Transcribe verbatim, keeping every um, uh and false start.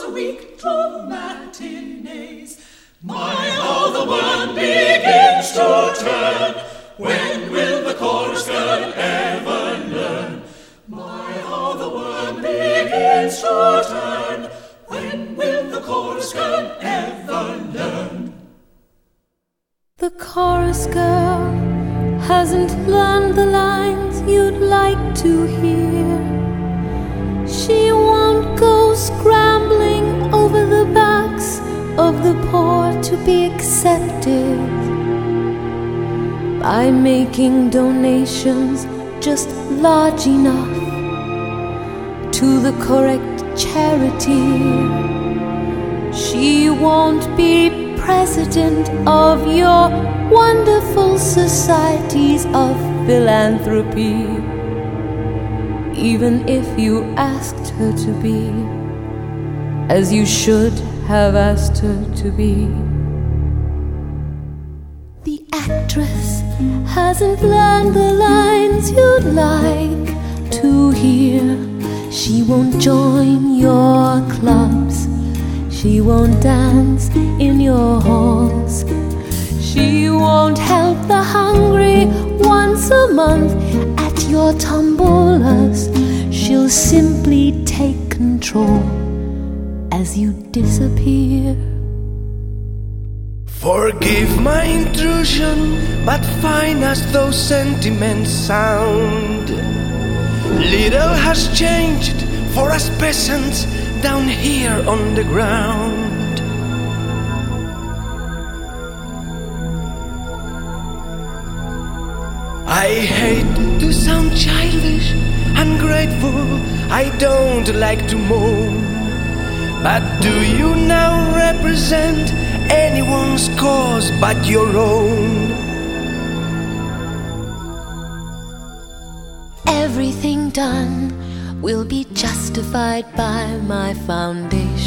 a week to matinees. My, how the world begins to turn. When will the chorus girl ever learn? My, how the world begins to turn. When will the chorus girl ever learn? The chorus girl hasn't learned the lines you'd like to hear. She won't go scrambling over the backs of the poor to be accepted by making donations just large enough to the correct charity. She won't be president of your wonderful societies of philanthropy, even if you asked her to be, as you should have asked her to be. The actress hasn't learned the lines you'd like to hear. She won't join your clubs. She won't dance in your halls. She won't help the hungry once a month at your tombolas. She'll simply take control as you disappear. Forgive my intrusion, but fine as those sentiments sound, little has changed for us peasants down here on the ground. I hate to sound childish, ungrateful, I don't like to moan, but do you now represent anyone's cause but your own? Everything done will be justified by my foundation.